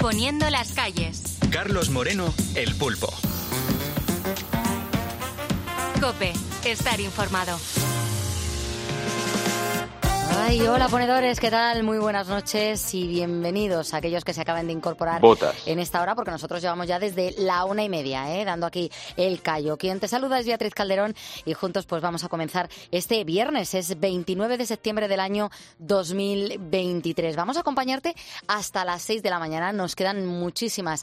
Poniendo las calles. Carlos Moreno, El Pulpo. COPE. Estar informado. Ay, hola ponedores, ¿qué tal? Muy buenas noches y bienvenidos a aquellos que se acaban de incorporar en esta hora, porque nosotros llevamos ya desde la 1:30, dando aquí el callo. Quien te saluda es Beatriz Calderón y juntos pues vamos a comenzar este viernes, es 29 de septiembre del año 2023. Vamos a acompañarte hasta las 6 de la mañana, nos quedan muchísimos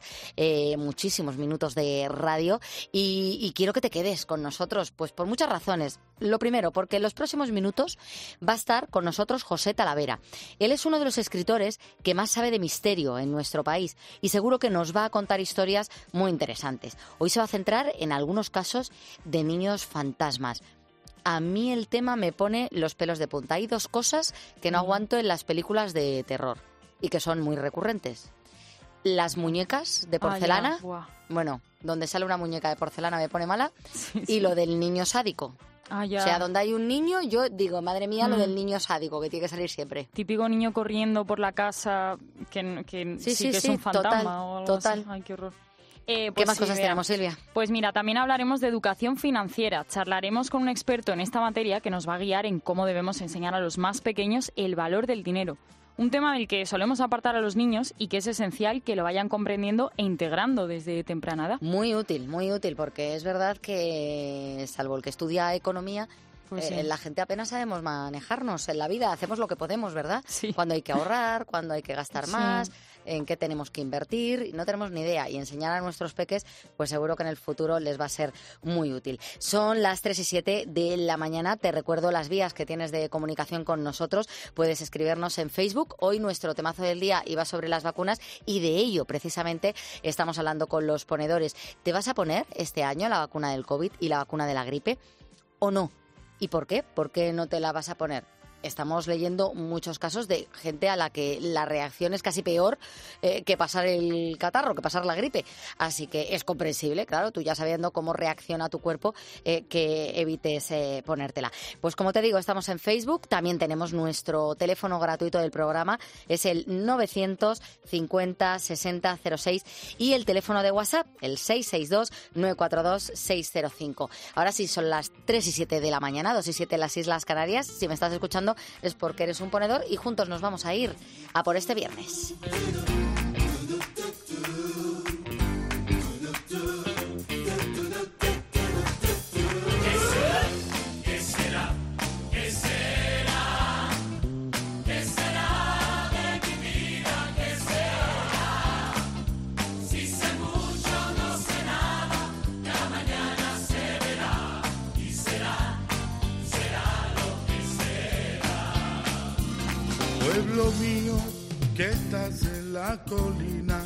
minutos de radio y quiero que te quedes con nosotros, pues por muchas razones. Lo primero, porque en los próximos minutos va a estar con nosotros José Talavera. Él es uno de los escritores que más sabe de misterio en nuestro país y seguro que nos va a contar historias muy interesantes. Hoy se va a centrar en algunos casos de niños fantasmas. A mí el tema me pone los pelos de punta. Hay dos cosas que no aguanto en las películas de terror y que son muy recurrentes. Las muñecas de porcelana, bueno, donde sale una muñeca de porcelana me pone mala, y lo del niño sádico. O sea, donde hay un niño, yo digo, madre mía, lo del niño sádico, que tiene que salir siempre. Típico niño corriendo por la casa que es un fantasma o algo total. Así. Ay, qué horror. ¿Qué más cosas tenemos, Silvia? Pues mira, también hablaremos de educación financiera. Charlaremos con un experto en esta materia que nos va a guiar en cómo debemos enseñar a los más pequeños el valor del dinero. Un tema del que solemos apartar a los niños y que es esencial que lo vayan comprendiendo e integrando desde temprana edad. Muy útil, porque es verdad que, salvo el que estudia economía, la gente apenas sabemos manejarnos en la vida, hacemos lo que podemos, ¿verdad? Sí. Cuando hay que ahorrar, cuando hay que gastar más, en qué tenemos que invertir, no tenemos ni idea. Y enseñar a nuestros peques, pues seguro que en el futuro les va a ser muy útil. Son las 3:07 de la mañana. Te recuerdo las vías que tienes de comunicación con nosotros. Puedes escribirnos en Facebook. Hoy nuestro temazo del día iba sobre las vacunas y de ello precisamente estamos hablando con los ponedores. ¿Te vas a poner este año la vacuna del COVID y la vacuna de la gripe o no? ¿Y por qué? ¿Por qué no te la vas a poner? Estamos leyendo muchos casos de gente a la que la reacción es casi peor que pasar el catarro, que pasar la gripe. Así que es comprensible, claro, tú ya sabiendo cómo reacciona tu cuerpo, que evites ponértela. Pues como te digo, estamos en Facebook, también tenemos nuestro teléfono gratuito del programa, es el 950 60 06 y el teléfono de WhatsApp, el 662 942 605. Ahora sí, son las 3:07 de la mañana, 2:07 en las Islas Canarias. Si me estás escuchando es porque eres un ponedor y juntos nos vamos a ir a por este viernes. Pueblo mío, que estás en la colina,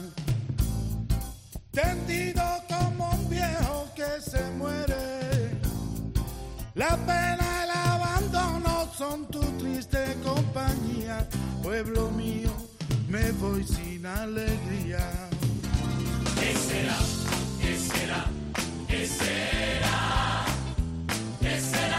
tendido como un viejo que se muere. La pena y el abandono son tu triste compañía. Pueblo mío, me voy sin alegría. ¿Qué será? ¿Qué será? ¿Qué será? ¿Qué será?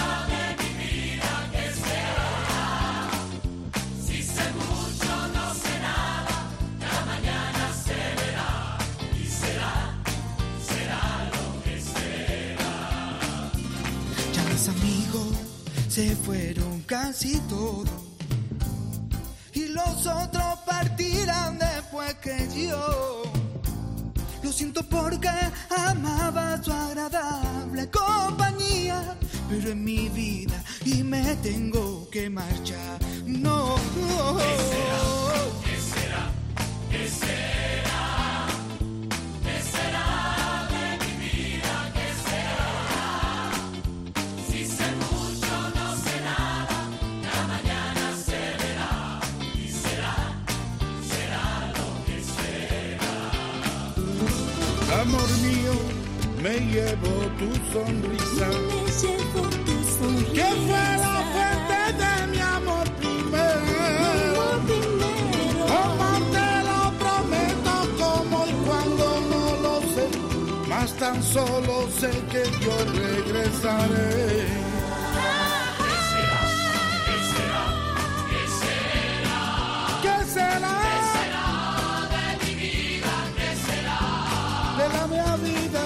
Amigos se fueron casi todos y los otros partirán después que yo. Lo siento porque amaba su agradable compañía, pero en mi vida y me tengo que marchar. No. ¿Qué será? ¿Qué será? ¿Qué será? Amor mío, me llevo tu sonrisa. Que fue la fuente de mi amor primero. Como te lo prometo, como y cuando no lo sé. Mas tan solo sé que yo regresaré. ¿Qué será? ¿Qué será? ¿Qué será? ¿Qué será? ¿Qué será de mi vida? la vida.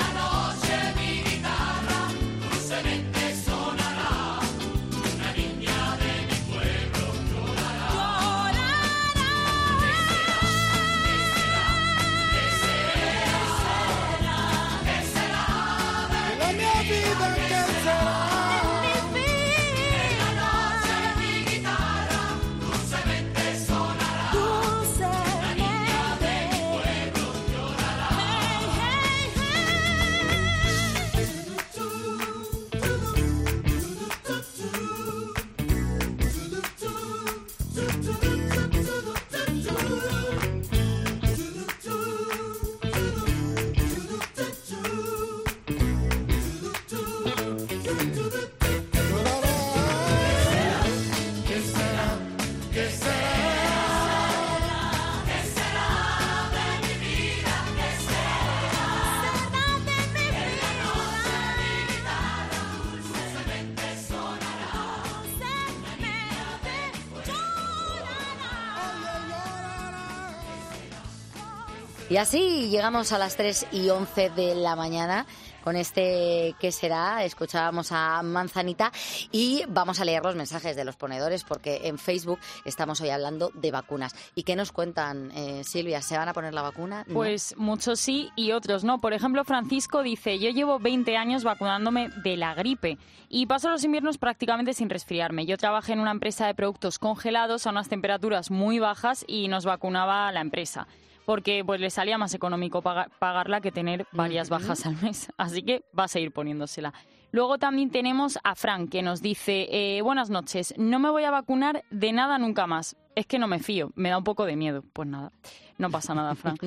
Y así llegamos a las 3:11 de la mañana con este ¿Qué será? Escuchábamos a Manzanita y vamos a leer los mensajes de los ponedores porque en Facebook estamos hoy hablando de vacunas. ¿Y qué nos cuentan, Silvia? ¿Se van a poner la vacuna? ¿No? Pues muchos sí y otros no. Por ejemplo, Francisco dice, yo llevo 20 años vacunándome de la gripe y paso los inviernos prácticamente sin resfriarme. Yo trabajé en una empresa de productos congelados a unas temperaturas muy bajas y nos vacunaba la empresa, porque pues le salía más económico pagarla que tener varias bajas al mes. Así que va a seguir poniéndosela. Luego también tenemos a Fran, que nos dice, buenas noches, no me voy a vacunar de nada nunca más. Es que no me fío, me da un poco de miedo. Pues nada, no pasa nada, Fran.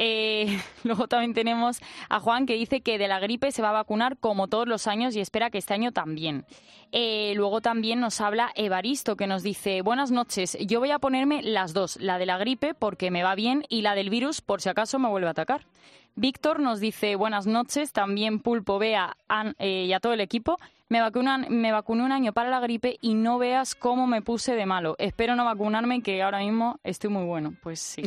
Luego también tenemos a Juan, que dice que de la gripe se va a vacunar como todos los años y espera que este año también. Luego también nos habla Evaristo, que nos dice, buenas noches, yo voy a ponerme las dos, la de la gripe porque me va bien y la del virus por si acaso me vuelve a atacar. Víctor nos dice, buenas noches, también Pulpo, Bea y a todo el equipo. Me vacuné un año para la gripe y no veas cómo me puse de malo. Espero no vacunarme, que ahora mismo estoy muy bueno. Pues sí.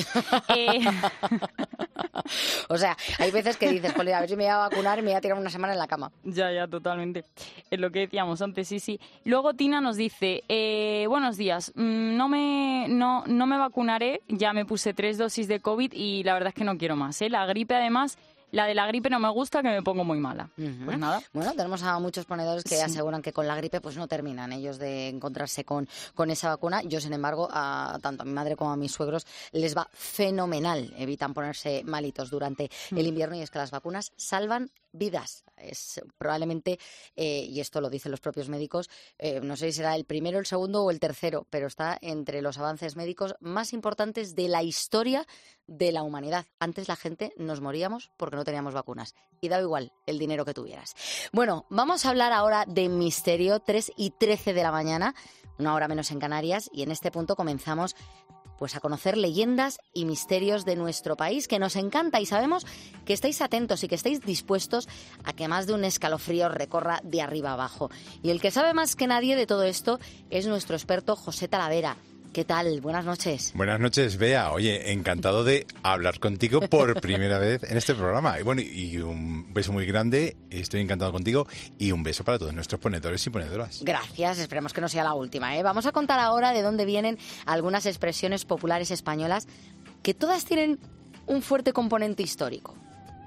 O sea, hay veces que dices, a ver si me voy a vacunar y me voy a tirar una semana en la cama. Ya, totalmente. Es lo que decíamos antes, sí. Luego Tina nos dice, buenos días, no me vacunaré, ya me puse 3 dosis de COVID y la verdad es que no quiero más. La gripe, además, la de la gripe no me gusta, que me pongo muy mala. Pues nada. Bueno, tenemos a muchos ponedores que aseguran que con la gripe pues no terminan ellos de encontrarse con esa vacuna. Yo, sin embargo, tanto a mi madre como a mis suegros les va fenomenal. Evitan ponerse malitos durante el invierno y es que las vacunas salvan vidas. Es probablemente, y esto lo dicen los propios médicos, no sé si será el primero, el segundo o el tercero, pero está entre los avances médicos más importantes de la historia de la humanidad. Antes la gente nos moríamos porque no teníamos vacunas y daba igual el dinero que tuvieras. Bueno, vamos a hablar ahora de misterio, 3:13 de la mañana, una hora menos en Canarias, y en este punto comenzamos pues a conocer leyendas y misterios de nuestro país, que nos encanta, y sabemos que estáis atentos y que estáis dispuestos a que más de un escalofrío recorra de arriba abajo. Y el que sabe más que nadie de todo esto es nuestro experto José Talavera. ¿Qué tal? Buenas noches. Buenas noches, Bea. Oye, encantado de hablar contigo por primera vez en este programa. Y bueno, y un beso muy grande, estoy encantado contigo, y un beso para todos nuestros ponedores y ponedoras. Gracias, esperemos que no sea la última, ¿eh? Vamos a contar ahora de dónde vienen algunas expresiones populares españolas que todas tienen un fuerte componente histórico.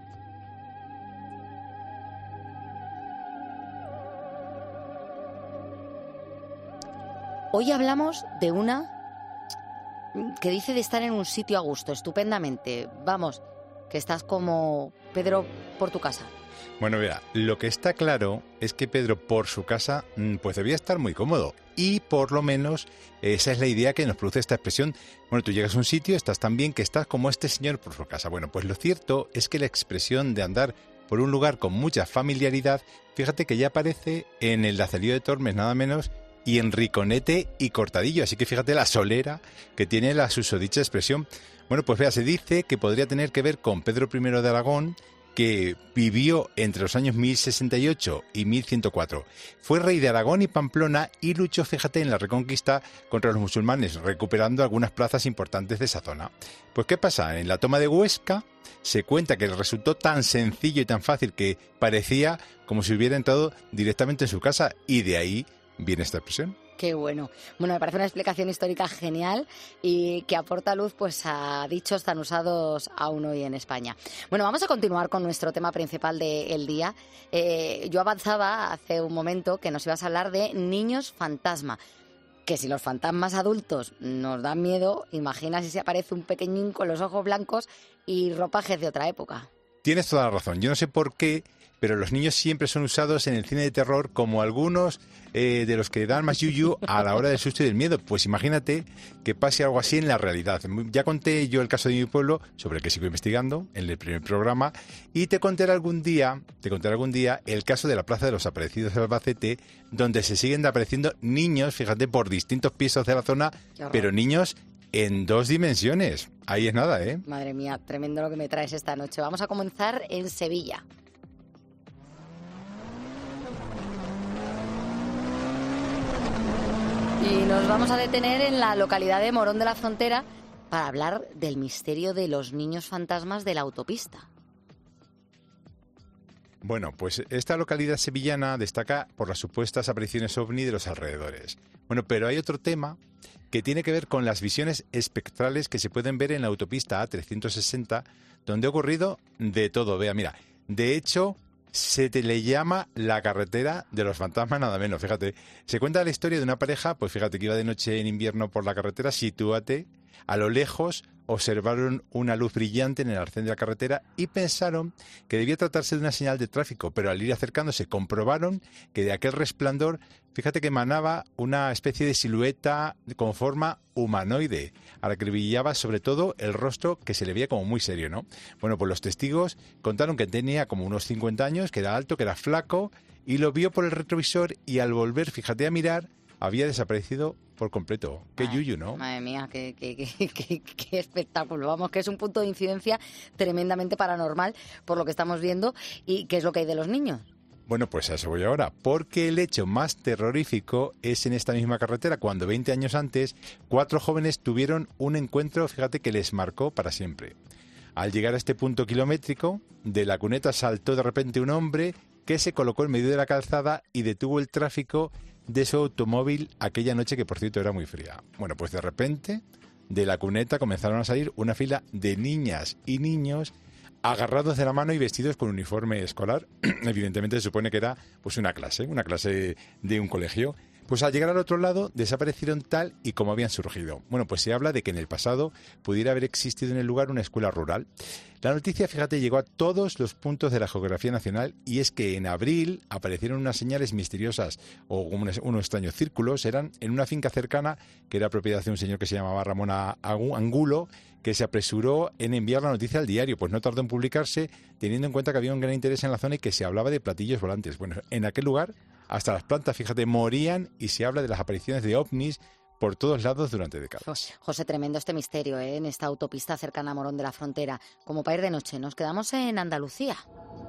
Hoy hablamos de una que dice de estar en un sitio a gusto, estupendamente. Vamos, que estás como Pedro por tu casa. Bueno, mira, lo que está claro es que Pedro por su casa pues debía estar muy cómodo. Y por lo menos esa es la idea que nos produce esta expresión. Bueno, tú llegas a un sitio, estás tan bien que estás como este señor por su casa. Bueno, pues lo cierto es que la expresión de andar por un lugar con mucha familiaridad, fíjate que ya aparece en el Lazarillo de Tormes, nada menos, y en Riconete y Cortadillo. Así que fíjate la solera que tiene la susodicha expresión. Bueno, pues vea, se dice que podría tener que ver con Pedro I de Aragón, que vivió entre los años 1068 y 1104. Fue rey de Aragón y Pamplona y luchó, fíjate, en la Reconquista contra los musulmanes, recuperando algunas plazas importantes de esa zona. Pues ¿qué pasa? En la toma de Huesca, se cuenta que le resultó tan sencillo y tan fácil que parecía como si hubiera entrado directamente en su casa, y de ahí viene esta expresión. Qué bueno. Bueno, me parece una explicación histórica genial y que aporta luz pues a dichos tan usados aún hoy en España. Bueno, vamos a continuar con nuestro tema principal del día. Yo avanzaba hace un momento que nos ibas a hablar de niños fantasma. Que si los fantasmas adultos nos dan miedo, imagina si se aparece un pequeñín con los ojos blancos y ropajes de otra época. Tienes toda la razón. Yo no sé por qué, pero los niños siempre son usados en el cine de terror como algunos de los que dan más yuyu a la hora del susto y del miedo. Pues imagínate que pase algo así en la realidad. Ya conté yo el caso de mi pueblo, sobre el que sigo investigando en el primer programa, y te contaré algún día el caso de la Plaza de los Aparecidos de Albacete, donde se siguen apareciendo niños, fíjate, por distintos pisos de la zona, pero niños en 2 dimensiones. Ahí es nada, ¿eh? Madre mía, tremendo lo que me traes esta noche. Vamos a comenzar en Sevilla. Y nos vamos a detener en la localidad de Morón de la Frontera para hablar del misterio de los niños fantasmas de la autopista. Bueno, pues esta localidad sevillana destaca por las supuestas apariciones ovni de los alrededores. Bueno, pero hay otro tema que tiene que ver con las visiones espectrales que se pueden ver en la autopista A360, donde ha ocurrido de todo. Vea, mira, de hecho, se te le llama la carretera de los fantasmas, nada menos, fíjate. Se cuenta la historia de una pareja, pues fíjate que iba de noche en invierno por la carretera, sitúate, a lo lejos observaron una luz brillante en el arcén de la carretera y pensaron que debía tratarse de una señal de tráfico, pero al ir acercándose comprobaron que de aquel resplandor, fíjate que emanaba una especie de silueta con forma humanoide, a la que brillaba sobre todo el rostro, que se le veía como muy serio, ¿no? Bueno, pues los testigos contaron que tenía como unos 50 años, que era alto, que era flaco, y lo vio por el retrovisor y al volver, fíjate, a mirar, había desaparecido por completo. Qué yuyu, ¿no? Madre mía, qué espectáculo. Vamos, que es un punto de incidencia tremendamente paranormal por lo que estamos viendo. ¿Y qué es lo que hay de los niños? Bueno, pues a eso voy ahora, porque el hecho más terrorífico es en esta misma carretera, cuando 20 años antes, 4 jóvenes tuvieron un encuentro, fíjate, que les marcó para siempre. Al llegar a este punto kilométrico, de la cuneta saltó de repente un hombre que se colocó en medio de la calzada y detuvo el tráfico de su automóvil aquella noche, que por cierto era muy fría. Bueno, pues de repente de la cuneta comenzaron a salir una fila de niñas y niños agarrados de la mano y vestidos con uniforme escolar. Evidentemente se supone que era pues una clase de un colegio. Pues al llegar al otro lado desaparecieron tal y como habían surgido. Bueno, pues se habla de que en el pasado pudiera haber existido en el lugar una escuela rural. La noticia, fíjate, llegó a todos los puntos de la geografía nacional, y es que en abril aparecieron unas señales misteriosas o unos extraños círculos. Eran en una finca cercana que era propiedad de un señor que se llamaba Ramón Angulo, que se apresuró en enviar la noticia al diario. Pues no tardó en publicarse, teniendo en cuenta que había un gran interés en la zona y que se hablaba de platillos volantes. Bueno, en aquel lugar hasta las plantas, fíjate, morían, y se habla de las apariciones de ovnis por todos lados durante décadas. José, tremendo este misterio, en esta autopista cercana a Morón de la Frontera. Como para ir de noche, nos quedamos en Andalucía.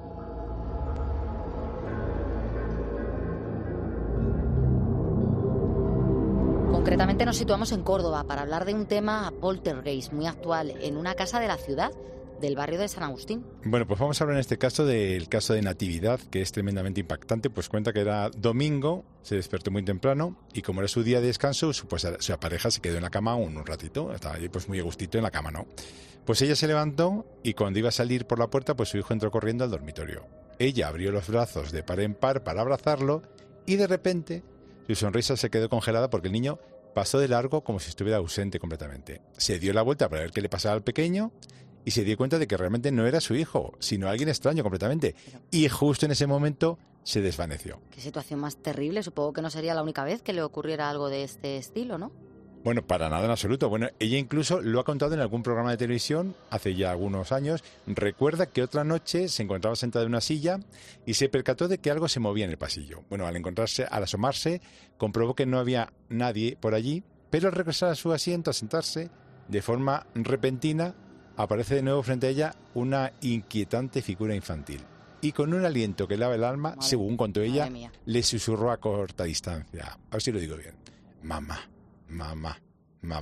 Concretamente nos situamos en Córdoba para hablar de un tema poltergeist muy actual en una casa de la ciudad, del barrio de San Agustín. Bueno, pues vamos a hablar en este caso del caso de Natividad, que es tremendamente impactante. Pues cuenta que era domingo, se despertó muy temprano y como era su día de descanso, pues su pareja se quedó en la cama un ratito, estaba allí pues muy a gustito en la cama, ¿no? Pues ella se levantó y cuando iba a salir por la puerta, pues su hijo entró corriendo al dormitorio. Ella abrió los brazos de par en par para abrazarlo y de repente su sonrisa se quedó congelada porque el niño pasó de largo como si estuviera ausente completamente. Se dio la vuelta para ver qué le pasaba al pequeño y se dio cuenta de que realmente no era su hijo, sino alguien extraño completamente. Y justo en ese momento se desvaneció. Qué situación más terrible. Supongo que no sería la única vez que le ocurriera algo de este estilo, ¿no? Bueno, para nada en absoluto. Bueno, ella incluso lo ha contado en algún programa de televisión hace ya algunos años. Recuerda que otra noche se encontraba sentada en una silla y se percató de que algo se movía en el pasillo. Bueno, al asomarse, comprobó que no había nadie por allí, pero al regresar a su asiento, a sentarse, de forma repentina, aparece de nuevo frente a ella una inquietante figura infantil. Y con un aliento que lava el alma, según contó ella, le susurró a corta distancia. A ver si lo digo bien. Mamá, mamá, mamá.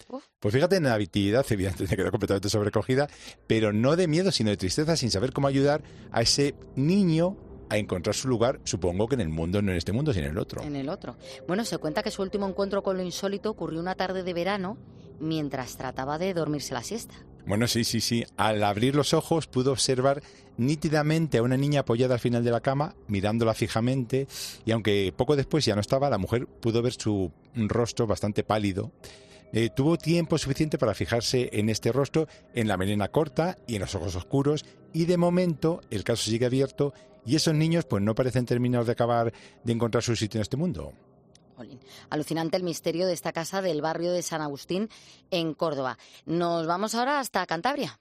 Pues fíjate, Natividad evidentemente quedó completamente sobrecogida, pero no de miedo, sino de tristeza, sin saber cómo ayudar a ese niño a encontrar su lugar, supongo que en el mundo, no en este mundo, sino en el otro. En el otro. Bueno, se cuenta que su último encuentro con lo insólito ocurrió una tarde de verano mientras trataba de dormirse la siesta. Bueno, sí. Al abrir los ojos pudo observar nítidamente a una niña apoyada al final de la cama, mirándola fijamente, y aunque poco después ya no estaba, la mujer pudo ver su rostro bastante pálido. Tuvo tiempo suficiente para fijarse en este rostro, en la melena corta y en los ojos oscuros, y de momento el caso sigue abierto y esos niños pues no parecen terminar de acabar de encontrar su sitio en este mundo. Alucinante el misterio de esta casa del barrio de San Agustín en Córdoba. Nos vamos ahora hasta Cantabria.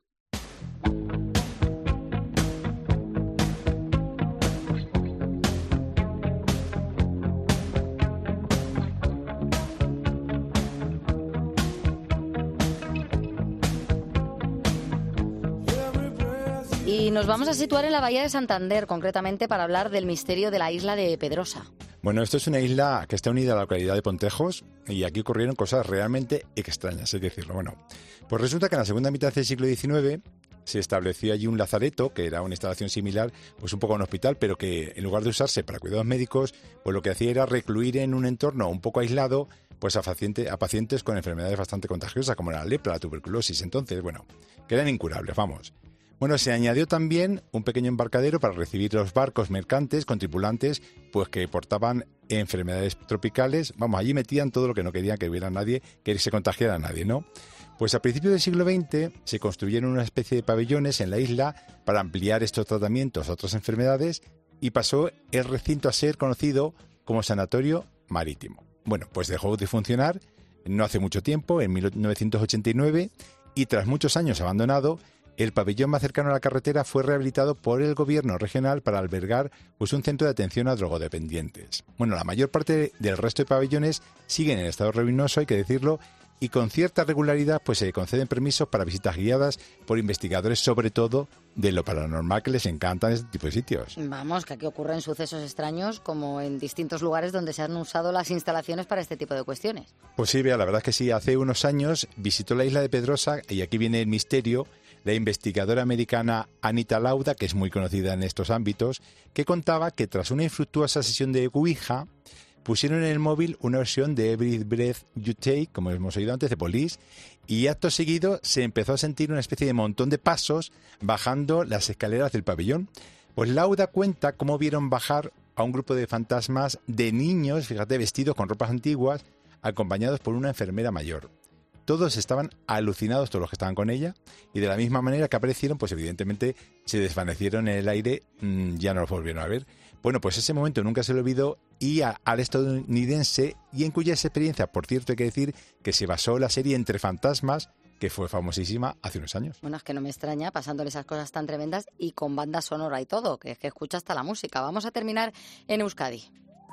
Y nos vamos a situar en la bahía de Santander, concretamente para hablar del misterio de la isla de Pedrosa. Bueno, esto es una isla que está unida a la localidad de Pontejos y aquí ocurrieron cosas realmente extrañas, es decirlo. Bueno, pues resulta que en la segunda mitad del siglo XIX se estableció allí un lazareto, que era una instalación similar, pues un poco a un hospital, pero que en lugar de usarse para cuidados médicos, pues lo que hacía era recluir en un entorno un poco aislado pues a pacientes con enfermedades bastante contagiosas, como la lepra, la tuberculosis. Entonces, bueno, que eran incurables, vamos. Bueno, se añadió también un pequeño embarcadero para recibir los barcos mercantes con tripulantes pues que portaban enfermedades tropicales. Vamos, allí metían todo lo que no querían que hubiera nadie, que se contagiara a nadie, ¿no? Pues a principios del siglo XX se construyeron una especie de pabellones en la isla para ampliar estos tratamientos a otras enfermedades y pasó el recinto a ser conocido como Sanatorio Marítimo. Bueno, pues dejó de funcionar no hace mucho tiempo, en 1989, y tras muchos años abandonado, el pabellón más cercano a la carretera fue rehabilitado por el gobierno regional para albergar pues, un centro de atención a drogodependientes. Bueno, la mayor parte del resto de pabellones siguen en estado ruinoso, hay que decirlo, y con cierta regularidad pues se conceden permisos para visitas guiadas por investigadores, sobre todo de lo paranormal, que les encantan este tipo de sitios. Vamos, que aquí ocurren sucesos extraños como en distintos lugares donde se han usado las instalaciones para este tipo de cuestiones. Pues sí, Bea, la verdad es que sí. Hace unos años visitó la isla de Pedrosa, y aquí viene el misterio, la investigadora americana Anita Lauda, que es muy conocida en estos ámbitos, que contaba que tras una infructuosa sesión de Ouija, pusieron en el móvil una versión de Every Breath You Take, como hemos oído antes, de Police, y acto seguido se empezó a sentir una especie de montón de pasos bajando las escaleras del pabellón. Pues Lauda cuenta cómo vieron bajar a un grupo de fantasmas de niños, fíjate, vestidos con ropas antiguas, acompañados por una enfermera mayor. Todos estaban alucinados, todos los que estaban con ella, y de la misma manera que aparecieron, pues evidentemente se desvanecieron en el aire, ya no los volvieron a ver. Bueno, pues ese momento nunca se le olvidó, y al estadounidense, y en cuya experiencia, por cierto, hay que decir que se basó la serie Entre Fantasmas, que fue famosísima hace unos años. Bueno, es que no me extraña, pasándole esas cosas tan tremendas y con banda sonora y todo, que es que escucha hasta la música. Vamos a terminar en Euskadi.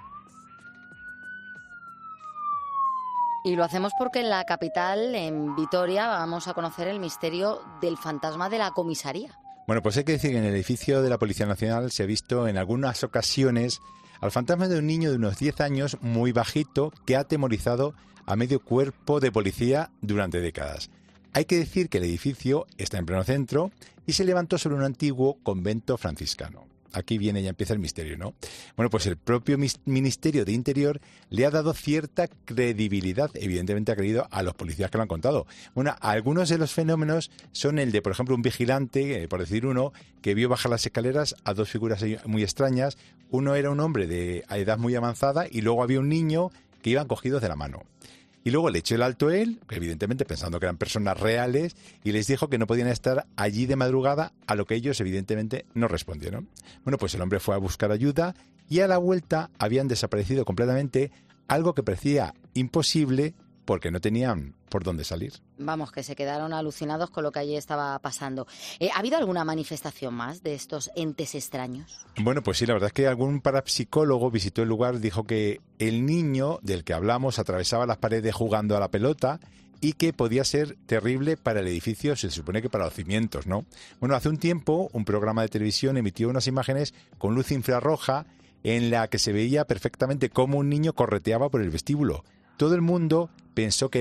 Y lo hacemos porque en la capital, en Vitoria, vamos a conocer el misterio del fantasma de la comisaría. Bueno, pues hay que decir que en el edificio de la Policía Nacional se ha visto en algunas ocasiones al fantasma de un niño de unos 10 años muy bajito que ha atemorizado a medio cuerpo de policía durante décadas. Hay que decir que el edificio está en pleno centro y se levantó sobre un antiguo convento franciscano. Aquí viene, ya empieza el misterio, ¿no? Bueno, pues el propio Ministerio de Interior le ha dado cierta credibilidad, evidentemente ha creído a los policías que lo han contado. Bueno, algunos de los fenómenos son el de, por ejemplo, un vigilante, por decir uno, que vio bajar las escaleras a dos figuras muy extrañas. Uno era un hombre de edad muy avanzada y luego había un niño que iban cogidos de la mano. Y luego le echó el alto él, evidentemente pensando que eran personas reales, y les dijo que no podían estar allí de madrugada, a lo que ellos evidentemente no respondieron. Bueno, pues el hombre fue a buscar ayuda y a la vuelta habían desaparecido completamente, algo que parecía imposible porque no tenían por dónde salir. Vamos, que se quedaron alucinados con lo que allí estaba pasando. ¿Ha habido alguna manifestación más de estos entes extraños? Bueno, pues sí, la verdad es que algún parapsicólogo visitó el lugar, dijo que el niño del que hablamos atravesaba las paredes jugando a la pelota y que podía ser terrible para el edificio, se supone que para los cimientos, ¿no? Bueno, hace un tiempo un programa de televisión emitió unas imágenes con luz infrarroja en la que se veía perfectamente cómo un niño correteaba por el vestíbulo. Todo el mundo pensó que era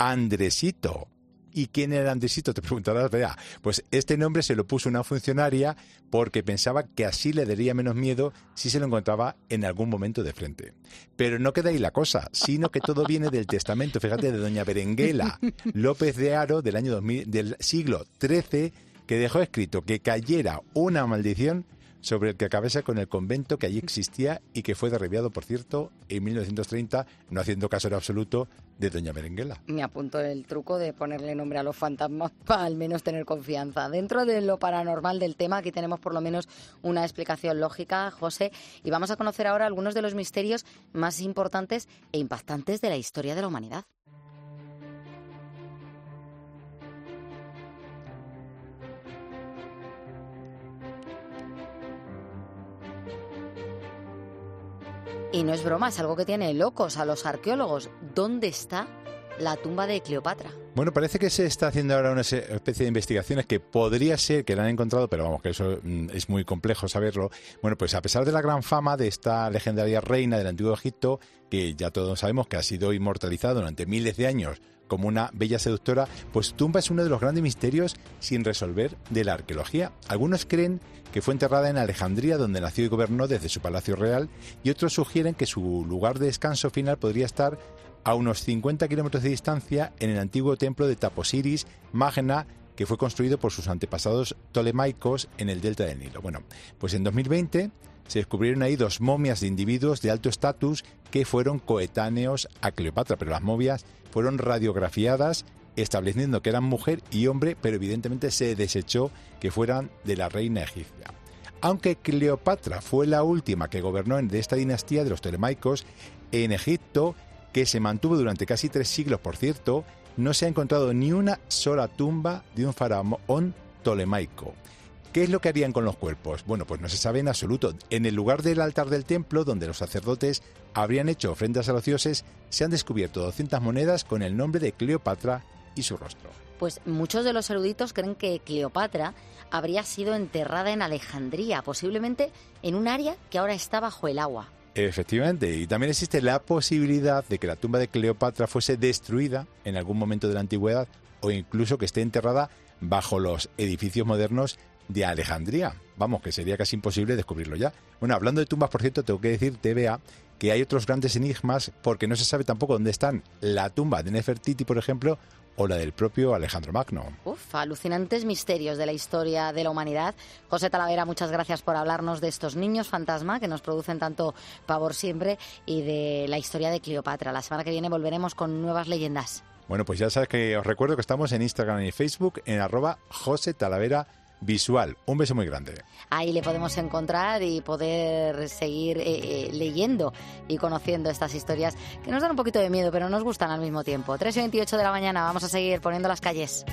Andresito. ¿Y quién era Andresito? Te preguntarás, vea. Pues este nombre se lo puso una funcionaria porque pensaba que así le daría menos miedo si se lo encontraba en algún momento de frente. Pero no queda ahí la cosa, sino que todo viene del testamento, fíjate, de doña Berenguela López de Haro del año 2000, del siglo XIII, que dejó escrito que cayera una maldición sobre el que acabase con el convento que allí existía y que fue derribado, por cierto, en 1930, no haciendo caso en absoluto de doña Berenguela. Me apunto el truco de ponerle nombre a los fantasmas para al menos tener confianza. Dentro de lo paranormal del tema, aquí tenemos por lo menos una explicación lógica, José, y vamos a conocer ahora algunos de los misterios más importantes e impactantes de la historia de la humanidad. Y no es broma, es algo que tiene locos a los arqueólogos. ¿Dónde está la tumba de Cleopatra? Bueno, parece que se está haciendo ahora una especie de investigaciones que podría ser que la han encontrado, pero vamos, que eso es muy complejo saberlo. Bueno, pues a pesar de la gran fama de esta legendaria reina del Antiguo Egipto, que ya todos sabemos que ha sido inmortalizada durante miles de años como una bella seductora, pues su tumba es uno de los grandes misterios sin resolver de la arqueología. Algunos creen que fue enterrada en Alejandría, donde nació y gobernó desde su palacio real, y otros sugieren que su lugar de descanso final podría estar a unos 50 kilómetros de distancia en el antiguo templo de Taposiris Magna, que fue construido por sus antepasados tolemaicos en el delta del Nilo. Bueno, pues en 2020 se descubrieron ahí 2 momias de individuos de alto estatus que fueron coetáneos a Cleopatra, pero las momias fueron radiografiadas estableciendo que eran mujer y hombre, pero evidentemente se desechó que fueran de la reina egipcia. Aunque Cleopatra fue la última que gobernó de esta dinastía de los tolemaicos en Egipto, que se mantuvo durante casi 3 siglos, por cierto, no se ha encontrado ni una sola tumba de un faraón tolemaico. ¿Qué es lo que harían con los cuerpos? Bueno, pues no se sabe en absoluto. En el lugar del altar del templo, donde los sacerdotes habrían hecho ofrendas a los dioses, se han descubierto 200 monedas con el nombre de Cleopatra y su rostro. Pues muchos de los eruditos creen que Cleopatra habría sido enterrada en Alejandría, posiblemente en un área que ahora está bajo el agua. Efectivamente, y también existe la posibilidad de que la tumba de Cleopatra fuese destruida en algún momento de la antigüedad o incluso que esté enterrada bajo los edificios modernos de Alejandría. Vamos, que sería casi imposible descubrirlo ya. Bueno, hablando de tumbas, por cierto, tengo que decir, TBA, que hay otros grandes enigmas porque no se sabe tampoco dónde están la tumba de Nefertiti, por ejemplo, o la del propio Alejandro Magno. Alucinantes misterios de la historia de la humanidad. José Talavera, muchas gracias por hablarnos de estos niños fantasma que nos producen tanto pavor siempre y de la historia de Cleopatra. La semana que viene volveremos con nuevas leyendas. Bueno, pues ya sabes que os recuerdo que estamos en Instagram y Facebook en @JoseTalaveraVisual. Un beso muy grande. Ahí le podemos encontrar y poder seguir leyendo y conociendo estas historias que nos dan un poquito de miedo, pero nos gustan al mismo tiempo. 3:28 de la mañana, vamos a seguir poniendo las calles.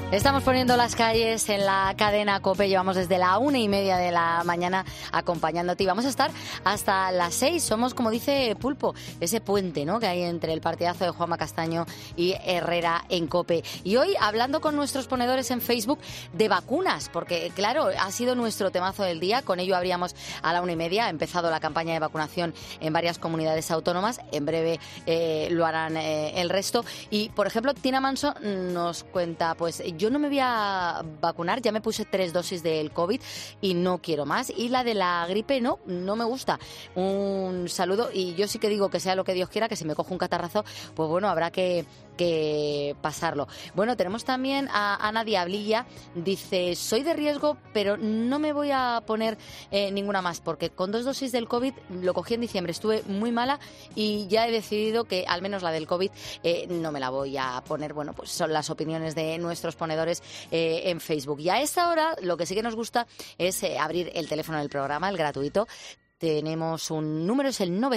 Estamos poniendo las calles en la cadena COPE. Llevamos desde la 1:30 de la mañana acompañándote y vamos a estar hasta las 6. Somos, como dice Pulpo, ese puente, ¿no?, que hay entre el partidazo de Juanma Castaño y Herrera en COPE. Y hoy hablando con nuestros ponedores en Facebook de vacunas, porque claro, ha sido nuestro temazo del día. Con ello abríamos a la 1:30. Ha empezado la campaña de vacunación en varias comunidades autónomas. En breve lo harán el resto. Y, por ejemplo, Tina Manso nos cuenta, pues yo no me voy a vacunar, ya me puse 3 dosis del COVID y no quiero más. Y la de la gripe no me gusta. Un saludo, y yo sí que digo que sea lo que Dios quiera, que si me cojo un catarrazo, pues bueno, habrá que pasarlo. Bueno, tenemos también a Ana Diablilla, dice, soy de riesgo, pero no me voy a poner ninguna más, porque con 2 dosis del COVID lo cogí en diciembre, estuve muy mala y ya he decidido que al menos la del COVID no me la voy a poner. Bueno, pues son las opiniones de nuestros ponedores en Facebook. Y a esta hora lo que sí que nos gusta es abrir el teléfono del programa, el gratuito. Tenemos un número, es el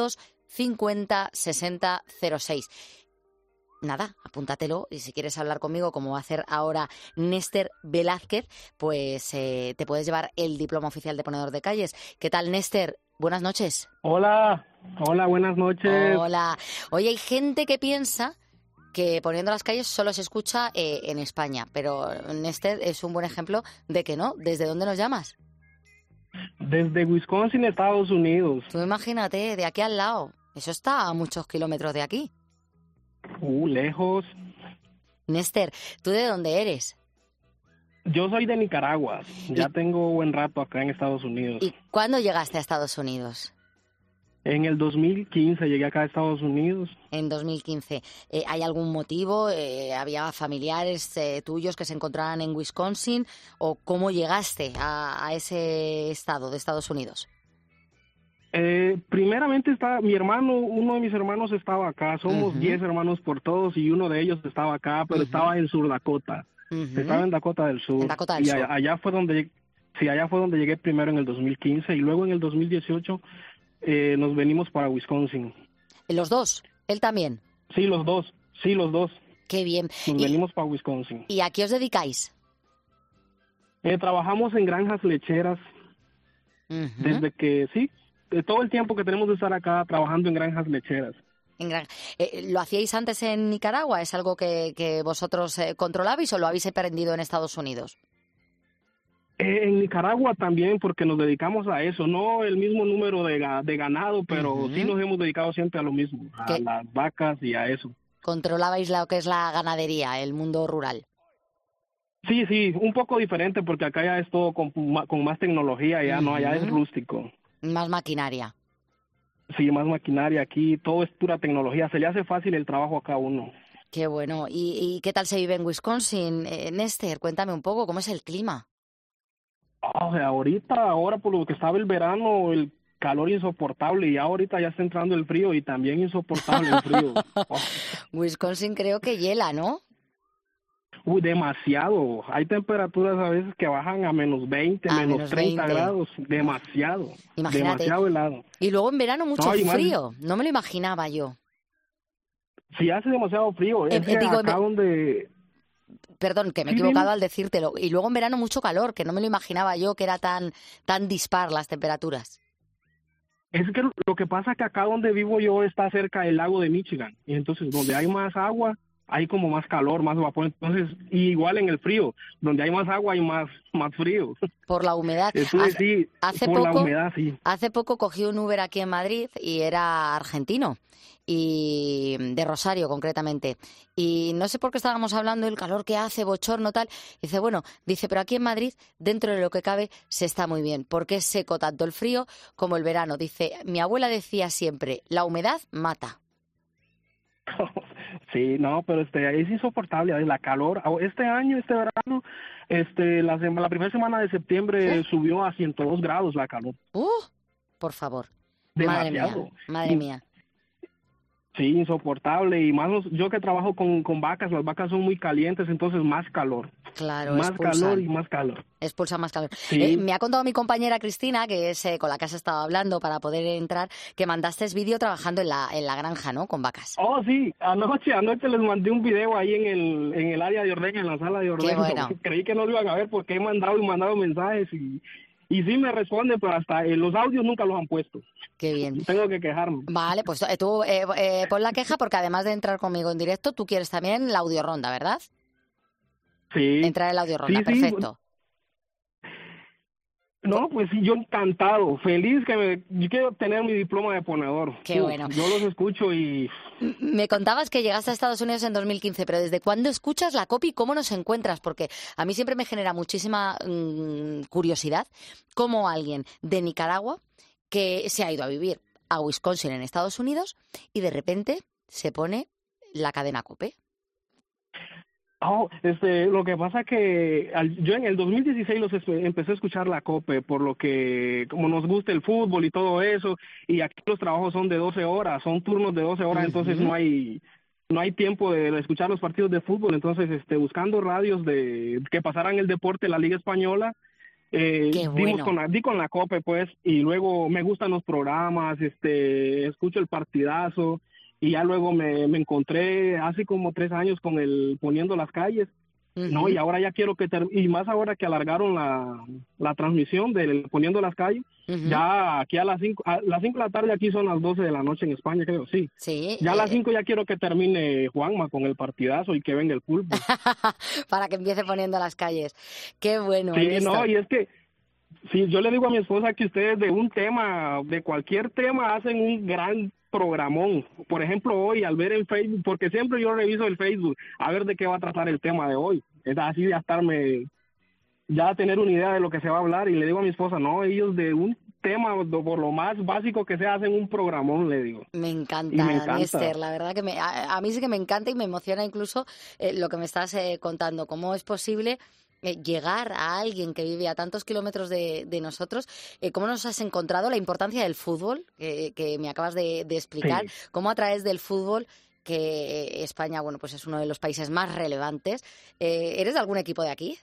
950 60 06. Nada, apúntatelo, y si quieres hablar conmigo, como va a hacer ahora Néstor Velázquez, pues te puedes llevar el diploma oficial de ponedor de calles. ¿Qué tal, Néstor? Buenas noches. Hola, buenas noches. Hola. Oye, hay gente que piensa que poniendo las calles solo se escucha en España, pero Néstor es un buen ejemplo de que no. ¿Desde dónde nos llamas? Desde Wisconsin, Estados Unidos. Tú imagínate, de aquí al lado. Eso está a muchos kilómetros de aquí. Lejos. Néstor, ¿tú de dónde eres? Yo soy de Nicaragua. Ya tengo buen rato acá en Estados Unidos. ¿Y cuándo llegaste a Estados Unidos? En el 2015 llegué acá a Estados Unidos. En 2015. ¿Hay algún motivo? ¿Había familiares tuyos que se encontraban en Wisconsin? ¿O cómo llegaste a ese estado de Estados Unidos? Primeramente uno de mis hermanos estaba acá. Somos 10 hermanos por todos y uno de ellos estaba acá, pero estaba en Sur Dakota. Estaba en Dakota del Sur. En Dakota del Sur. Allá fue donde llegué primero en el 2015 y luego en el 2018 nos venimos para Wisconsin. ¿Los dos? ¿Él también? Sí, los dos. Qué bien. Nos venimos para Wisconsin. ¿Y a qué os dedicáis? Trabajamos en granjas lecheras. Desde que, todo el tiempo que tenemos de estar acá trabajando en granjas lecheras. ¿Lo hacíais antes en Nicaragua? ¿Es algo que vosotros controlabais o lo habéis aprendido en Estados Unidos? En Nicaragua también, porque nos dedicamos a eso. No el mismo número de ganado, pero sí nos hemos dedicado siempre a lo mismo, a las vacas y a eso. ¿Controlabais lo que es la ganadería, el mundo rural? Sí, un poco diferente, porque acá ya es todo con más tecnología, ya no, allá es rústico. Más maquinaria. Sí, más maquinaria. Aquí todo es pura tecnología. Se le hace fácil el trabajo a cada uno. Qué bueno. ¿Y qué tal se vive en Wisconsin? Néstor, cuéntame un poco, ¿cómo es el clima? Ahora por lo que estaba el verano, el calor insoportable, y ahorita ya está entrando el frío y también insoportable el frío. Wisconsin creo que hiela, ¿no? Demasiado. Hay temperaturas a veces que bajan a menos 20, menos 30 grados. Demasiado. Imagínate. Demasiado helado. Y luego en verano mucho frío. No me lo imaginaba yo. Sí, hace demasiado frío. Donde... Perdón, que me he equivocado al decírtelo. Y luego en verano mucho calor, que no me lo imaginaba yo que era tan dispar las temperaturas. Es que lo que pasa es que acá donde vivo yo está cerca del lago de Michigan. Y entonces donde hay más agua, hay como más calor, más vapor. Entonces, igual en el frío, donde hay más agua hay más frío. Por la humedad. Entonces, la humedad, sí. Hace poco cogí un Uber aquí en Madrid y era argentino, y de Rosario concretamente. Y no sé por qué estábamos hablando del calor que hace, bochorno, tal. Dice, pero aquí en Madrid, dentro de lo que cabe, se está muy bien, porque es seco tanto el frío como el verano. Dice, mi abuela decía siempre, la humedad mata. Sí, no, pero es insoportable la calor. Este verano, la primera semana de septiembre subió a 102 grados la calor. Por favor. Demasiado. Madre mía. Sí, insoportable, y más yo que trabajo con vacas, las vacas son muy calientes, entonces más calor. Claro, Más expulsan. calor y más calor. Expulsa más calor. Sí. Me ha contado mi compañera Cristina, que es con la que has estado hablando para poder entrar, que mandaste vídeo trabajando en la granja, ¿no? Con vacas. Oh, sí, anoche les mandé un video ahí en el área de ordeño, en la sala de ordeño. Qué bueno. Creí que no lo iban a ver porque he mandado mensajes y sí me responden, pero hasta los audios nunca los han puesto. Qué bien. Tengo que quejarme. Vale, pues tú pon la queja porque además de entrar conmigo en directo, tú quieres también la audioronda, ¿verdad? Sí. Entrar en la audioronda, Sí, sí. perfecto. No, pues sí, yo encantado, feliz yo quiero tener mi diploma de ponedor. Qué bueno. Yo los escucho y... Me contabas que llegaste a Estados Unidos en 2015, pero ¿desde cuándo escuchas la COPE y cómo nos encuentras? Porque a mí siempre me genera muchísima curiosidad cómo alguien de Nicaragua que se ha ido a vivir a Wisconsin en Estados Unidos y de repente se pone la cadena COPE. Oh, lo que pasa que yo en el 2016 empecé a escuchar la COPE, por lo que como nos gusta el fútbol y todo eso, y aquí los trabajos son de 12 horas, son turnos de 12 horas, entonces no hay tiempo de escuchar los partidos de fútbol, entonces buscando radios que pasaran el deporte, la Liga Española, Qué bueno. di con la COPE, pues, y luego me gustan los programas, escucho el partidazo. Y ya luego me encontré hace como 3 años con el Poniendo las Calles, ¿no? Y ahora ya quiero y más ahora que alargaron la transmisión del Poniendo las Calles, ya aquí a las 5 de la tarde, aquí son las 12 de la noche en España, creo, sí. Sí. Ya a las 5 ya quiero que termine Juanma con el partidazo y que venga el pulpo. Para que empiece Poniendo las Calles. Qué bueno. Sí, Néstor. no, y es que sí, yo le digo a mi esposa que ustedes de cualquier tema hacen un gran programón. Por ejemplo, hoy al ver en Facebook, porque siempre yo reviso el Facebook a ver de qué va a tratar el tema de hoy. Es así de ya tener una idea de lo que se va a hablar, y le digo a mi esposa, no, ellos de un tema, por lo más básico que sea, hacen un programón, le digo. Me Y encanta, me encanta. Néstor, la verdad que a mí sí que me encanta y me emociona incluso lo que me estás contando, cómo es posible llegar a alguien que vive a tantos kilómetros de nosotros. ¿Cómo nos has encontrado la importancia del fútbol que me acabas de explicar? Sí. ¿Cómo a través del fútbol, que España, bueno, pues es uno de los países más relevantes? ¿Eres de algún equipo de aquí?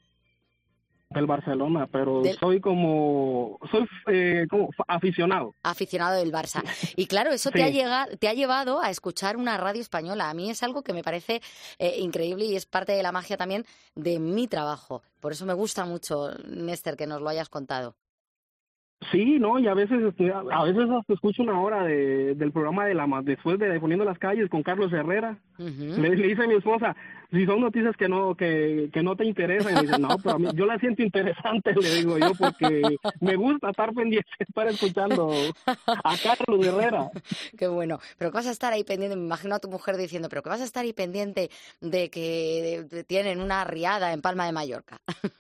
Del Barcelona, pero Del- soy como aficionado. Aficionado del Barça. Y claro, eso Sí. te ha llevado a escuchar una radio española. A mí es algo que me parece increíble y es parte de la magia también de mi trabajo. Por eso me gusta mucho, Néstor, que nos lo hayas contado. Sí, no, y a veces hasta escucho una hora del programa después de Poniendo las Calles con Carlos Herrera. Ujú. Le dice a mi esposa, si son noticias que no te interesan, y me dice, no, pero a mí yo la siento interesante, le digo yo, porque me gusta estar pendiente, estar escuchando a Carlos Herrera. Qué bueno. Pero que vas a estar ahí pendiente, me imagino a tu mujer diciendo, pero que vas a estar ahí pendiente de que tienen una riada en Palma de Mallorca.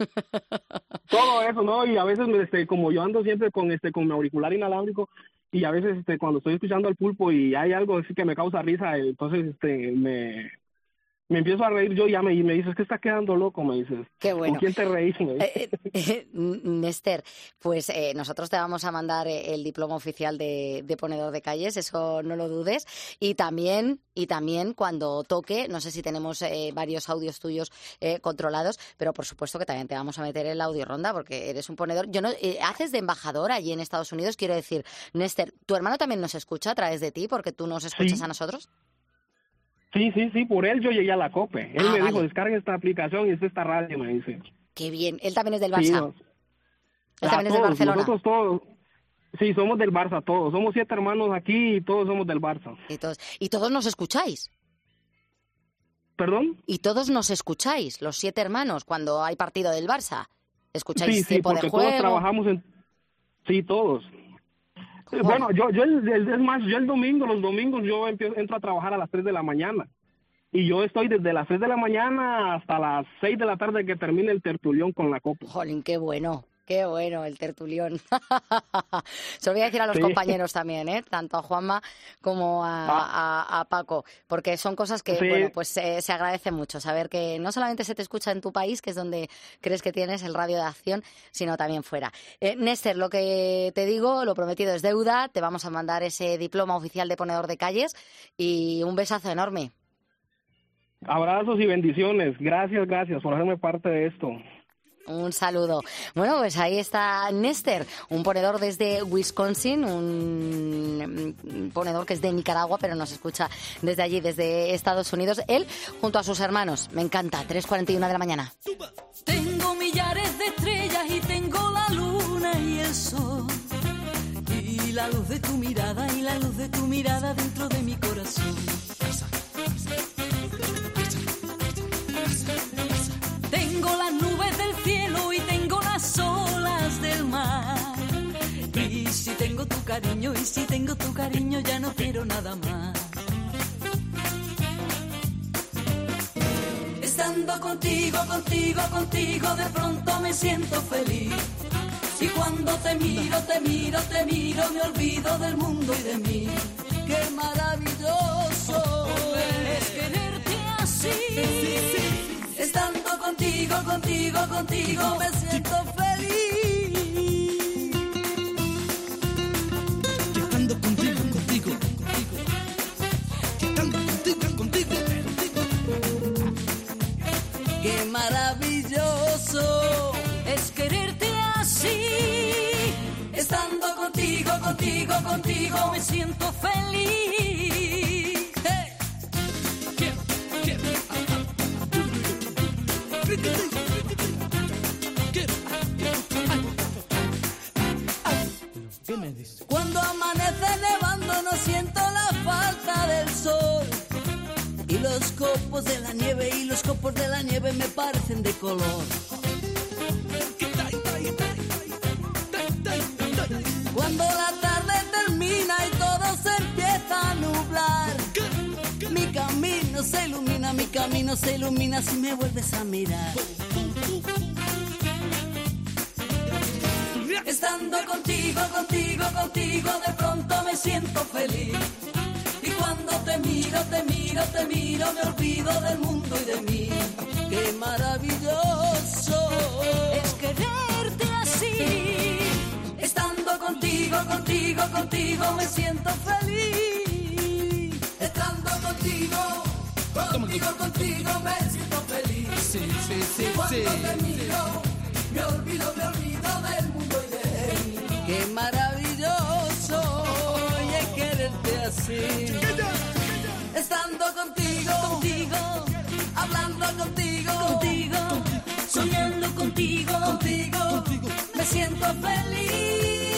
Todo eso, ¿no? Y a veces, como yo ando siempre con mi auricular inalámbrico, y a veces cuando estoy escuchando al pulpo y hay algo así que me causa risa, entonces me empiezo a reír yo, y me dices, que estás quedando loco, me dices. Qué bueno. ¿Con quién te reís? Me dices. Néstor, pues nosotros te vamos a mandar el diploma oficial de ponedor de calles, eso no lo dudes. Y también cuando toque, no sé si tenemos varios audios tuyos controlados, pero por supuesto que también te vamos a meter en la audioronda porque eres un ponedor. Yo no, haces de embajador allí en Estados Unidos, quiero decir, Néstor, ¿tu hermano también nos escucha a través de ti porque tú nos escuchas Sí. a nosotros? Sí, por él yo llegué a la COPE. Él me vale. dijo, descarga esta aplicación y esta radio, me dice. Qué bien. Él también es del Sí, Barça. Él también es del Barcelona. nosotros todos, sí, somos del Barça todos. Somos 7 hermanos aquí y todos somos del Barça. Y todos nos escucháis. ¿Perdón? Y todos nos escucháis, los 7 hermanos, cuando hay partido del Barça. ¿Escucháis Sí, tiempo porque de todos juego? trabajamos Sí, todos. Joder. Bueno, es más, los domingos yo entro a trabajar a las 3 de la mañana. Y yo estoy desde las 3 de la mañana hasta las 6 de la tarde que termine el tertulión con la copa. Jolín, qué bueno. Qué bueno, el tertulión. Se lo voy a decir a los compañeros también, tanto a Juanma como a Paco, porque son cosas que, bueno, pues se agradece mucho saber que no solamente se te escucha en tu país, que es donde crees que tienes el radio de acción, sino también fuera. Néstor, lo que te digo, lo prometido es deuda, te vamos a mandar ese diploma oficial de ponedor de calles y un besazo enorme. Abrazos y bendiciones. Gracias por hacerme parte de esto. Un saludo. Bueno, pues ahí está Néstor, un ponedor desde Wisconsin, un ponedor que es de Nicaragua, pero nos escucha desde allí, desde Estados Unidos. Él, junto a sus hermanos. Me encanta, 3:41 de la mañana. Tengo millares de estrellas y tengo la luna y el sol. Y la luz de tu mirada y la luz de tu mirada dentro de mi corazón. Tengo las nubes del cielo y tengo las olas del mar. Y si tengo tu cariño, y si tengo tu cariño, ya no quiero nada más. Estando contigo, contigo, contigo, de pronto me siento feliz. Y cuando te miro, te miro, te miro, me olvido del mundo y de mí. Qué maravilloso es quererte así. Estando contigo, contigo, contigo, me siento feliz. Estando contigo, contigo, contigo. Estando contigo, contigo, contigo. Qué maravilloso es quererte así. Estando contigo, contigo, contigo, me siento feliz. Hey. Cuando amanece nevando no siento la falta del sol. Y los copos de la nieve y los copos de la nieve me parecen de color. Cuando la tarde termina y todo se empieza a nublar, mi camino se ilumina si me vuelves a mirar. Estando contigo, contigo, contigo, de pronto me siento feliz. Y cuando te miro, te miro, te miro, me olvido del mundo y de mí. Qué maravilloso es quererte así. Estando contigo, contigo, contigo, me siento feliz. Estando contigo, contigo, contigo, me siento feliz. Sí. Cuando te miro, me olvido del mundo y de mí. Qué maravilloso es quererte así. Estando contigo, contigo, hablando contigo, contigo, soñando contigo, contigo, me siento feliz.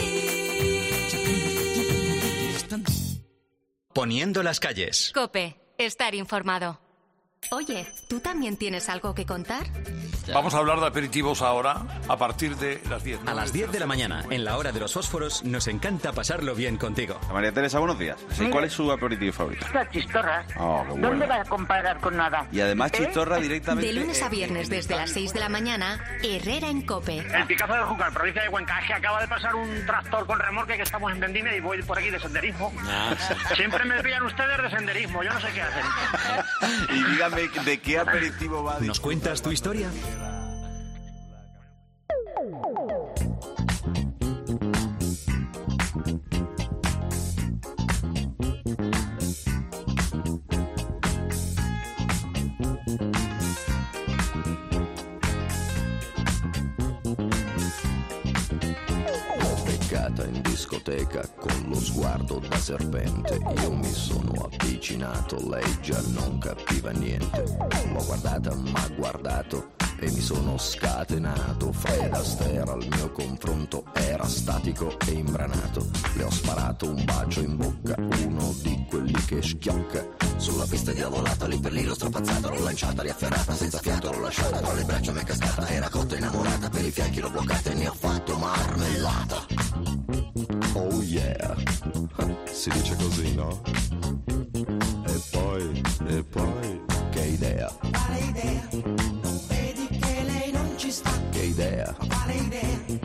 Poniendo las calles. COPE, estar informado. Oye, ¿tú también tienes algo que contar? Vamos a hablar de aperitivos ahora, a partir de las 10. A las 10 de la mañana, en la hora de los fósforos, nos encanta pasarlo bien contigo. María Teresa, buenos días. Sí, ¿cuál es su aperitivo favorito? Las chistorras. Oh, qué bueno. ¿Dónde va a comparar con nada? Y además chistorra directamente... De lunes a viernes, desde las 6 de la mañana, Herrera en COPE. El Picazo de Júcar, provincia de Cuenca, es que acaba de pasar un tractor con remolque que estamos en Vendimia y voy por aquí de senderismo. Siempre me pillan ustedes de senderismo, yo no sé qué hacen. Y dígame, ¿de qué aperitivo va? ¿Nos cuentas tu historia? In discoteca con lo sguardo da serpente, io mi sono avvicinato, lei già non capiva niente, l'ho guardata, m'ha guardato e mi sono scatenato. Fred Astaire al mio confronto era statico e imbranato, le ho sparato un bacio in bocca, uno di quelli che schiocca. Sulla pista diavolata, lì per lì l'ho strappazzata, l'ho lanciata, riafferrata, senza fiato l'ho lasciata, tra le braccia m'è cascata, era cotta innamorata, per i fianchi l'ho bloccata e ne ho fatto marmellata. Oh yeah, si dice così, no? E poi, che idea? Quale idea? Non vedi che lei non ci sta? Che idea? Quale idea?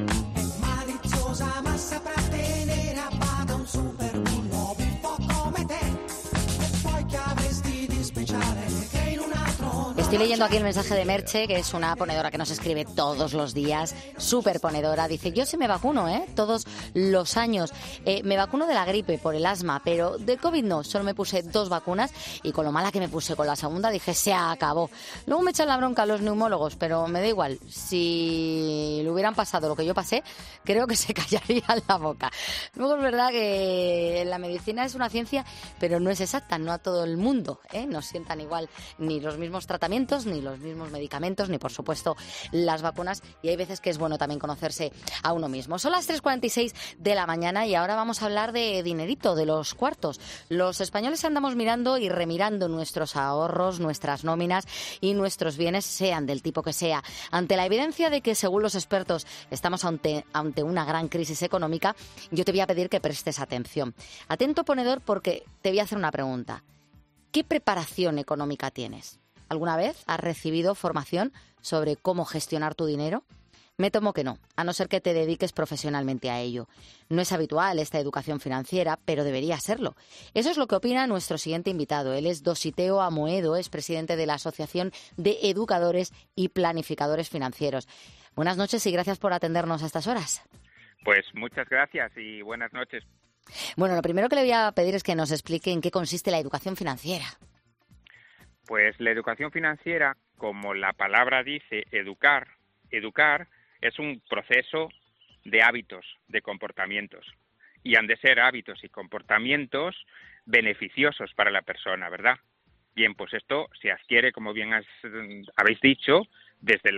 Estoy leyendo aquí el mensaje de Merche, que es una ponedora que nos escribe todos los días, súper ponedora. Dice, yo sí me vacuno, todos los años. Me vacuno de la gripe por el asma, pero de COVID no. Solo me puse 2 vacunas y con lo mala que me puse con la segunda dije, se acabó. Luego me echan la bronca los neumólogos, pero me da igual. Si le hubieran pasado lo que yo pasé, creo que se callarían la boca. Luego es verdad que la medicina es una ciencia, pero no es exacta, no a todo el mundo, nos sientan igual ni los mismos tratamientos, ni los mismos medicamentos, ni por supuesto las vacunas, y hay veces que es bueno también conocerse a uno mismo. Son las 3:46 de la mañana y ahora vamos a hablar de dinerito, de los cuartos. Los españoles andamos mirando y remirando nuestros ahorros, nuestras nóminas y nuestros bienes, sean del tipo que sea. Ante la evidencia de que, según los expertos, estamos ante una gran crisis económica, yo te voy a pedir que prestes atención. Atento, ponedor, porque te voy a hacer una pregunta. ¿Qué preparación económica tienes? ¿Alguna vez has recibido formación sobre cómo gestionar tu dinero? Me temo que no, a no ser que te dediques profesionalmente a ello. No es habitual esta educación financiera, pero debería serlo. Eso es lo que opina nuestro siguiente invitado. Él es Dositeo Amoedo, es presidente de la Asociación de Educadores y Planificadores Financieros. Buenas noches y gracias por atendernos a estas horas. Pues muchas gracias y buenas noches. Bueno, lo primero que le voy a pedir es que nos explique en qué consiste la educación financiera. Pues la educación financiera, como la palabra dice, educar es un proceso de hábitos, de comportamientos. Y han de ser hábitos y comportamientos beneficiosos para la persona, ¿verdad? Bien, pues esto se adquiere, como bien habéis dicho, desde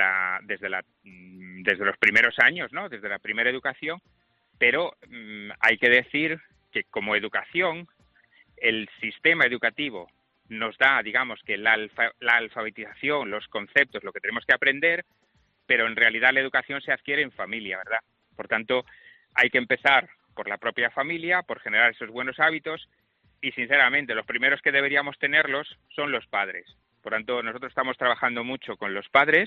los primeros años, ¿no? Desde la primera educación, pero hay que decir que como educación, el sistema educativo nos da, digamos, que la alfabetización, los conceptos, lo que tenemos que aprender, pero en realidad la educación se adquiere en familia, ¿verdad? Por tanto, hay que empezar por la propia familia, por generar esos buenos hábitos y, sinceramente, los primeros que deberíamos tenerlos son los padres. Por tanto, nosotros estamos trabajando mucho con los padres,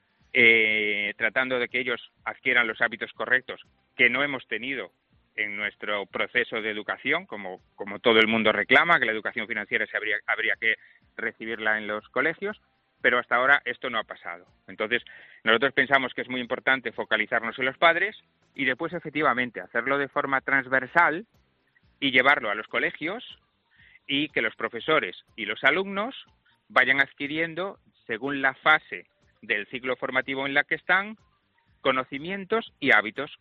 tratando de que ellos adquieran los hábitos correctos que no hemos tenido en nuestro proceso de educación, como todo el mundo reclama, que la educación financiera habría que recibirla en los colegios, pero hasta ahora esto no ha pasado. Entonces, nosotros pensamos que es muy importante focalizarnos en los padres y después, efectivamente, hacerlo de forma transversal y llevarlo a los colegios y que los profesores y los alumnos vayan adquiriendo, según la fase del ciclo formativo en la que están, conocimientos y hábitos.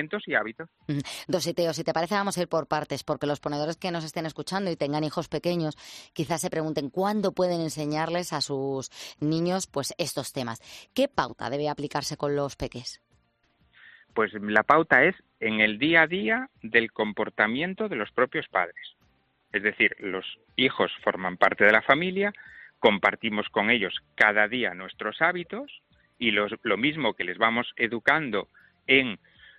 Dositeo, si te parece, vamos a ir por partes, porque los ponedores que nos estén escuchando y tengan hijos pequeños, quizás se pregunten cuándo pueden enseñarles a sus niños pues estos temas. ¿Qué pauta debe aplicarse con los peques? Pues la pauta es en el día a día del comportamiento de los propios padres. Es decir, los hijos forman parte de la familia, compartimos con ellos cada día nuestros hábitos, y lo mismo que les vamos educando en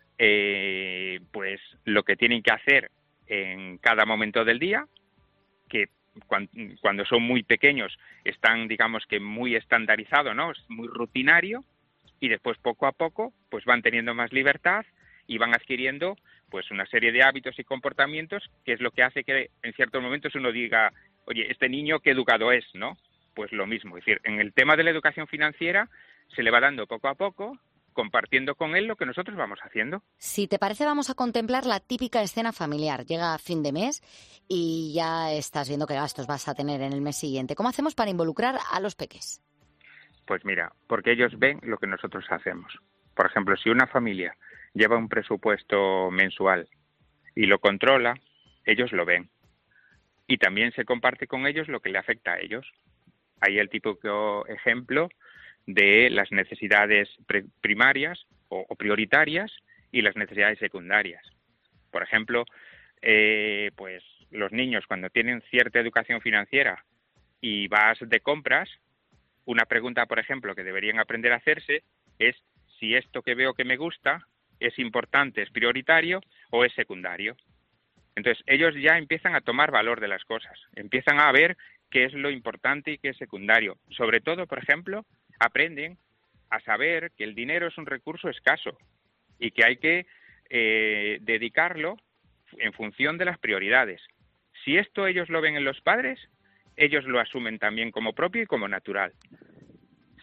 pues lo que tienen que hacer en cada momento del día, que cuando son muy pequeños están, digamos, que muy estandarizado, ¿no? Es muy rutinario, y después poco a poco pues van teniendo más libertad y van adquiriendo pues una serie de hábitos y comportamientos, que es lo que hace que en ciertos momentos uno diga, oye, este niño qué educado es, ¿no? Pues lo mismo, es decir, en el tema de la educación financiera se le va dando poco a poco, compartiendo con él lo que nosotros vamos haciendo. Si te parece, vamos a contemplar la típica escena familiar. Llega fin de mes y ya estás viendo qué gastos vas a tener en el mes siguiente. ¿Cómo hacemos para involucrar a los peques? Pues mira, porque ellos ven lo que nosotros hacemos. Por ejemplo, si una familia lleva un presupuesto mensual y lo controla, ellos lo ven. Y también se comparte con ellos lo que le afecta a ellos. Hay el típico ejemplo de las necesidades primarias o prioritarias y las necesidades secundarias. Por ejemplo, pues los niños cuando tienen cierta educación financiera y vas de compras, una pregunta, por ejemplo, que deberían aprender a hacerse es si esto que veo que me gusta es importante, es prioritario o es secundario. Entonces, ellos ya empiezan a tomar valor de las cosas, empiezan a ver qué es lo importante y qué es secundario. Sobre todo, por ejemplo, aprenden a saber que el dinero es un recurso escaso y que hay que dedicarlo en función de las prioridades. Si esto ellos lo ven en los padres, ellos lo asumen también como propio y como natural.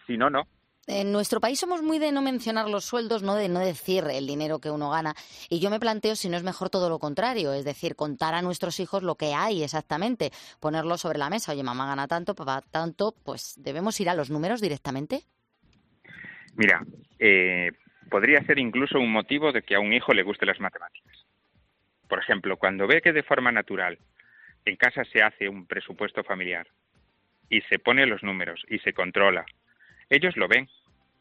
Si no, no. En nuestro país somos muy de no mencionar los sueldos, no de no decir el dinero que uno gana. Y yo me planteo si no es mejor todo lo contrario, es decir, contar a nuestros hijos lo que hay exactamente, ponerlo sobre la mesa. Oye, mamá gana tanto, papá tanto, pues ¿debemos ir a los números directamente? Mira, podría ser incluso un motivo de que a un hijo le gusten las matemáticas. Por ejemplo, cuando ve que de forma natural en casa se hace un presupuesto familiar y se pone los números y se controla, ellos lo ven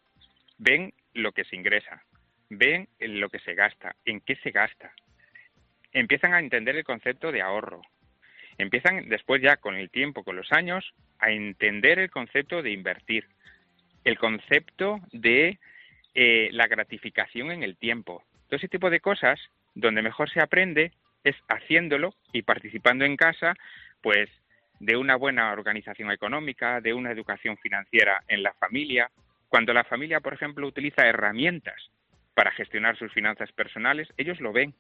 lo que se ingresa, ven lo que se gasta, en qué se gasta, empiezan a entender el concepto de ahorro, empiezan después ya con el tiempo, con los años, a entender el concepto de invertir, el concepto de la gratificación en el tiempo. Todo ese tipo de cosas, donde mejor se aprende es haciéndolo y participando en casa, pues de una buena organización económica, de una educación financiera en la familia. Cuando la familia, por ejemplo, utiliza herramientas para gestionar sus finanzas personales, ellos lo ven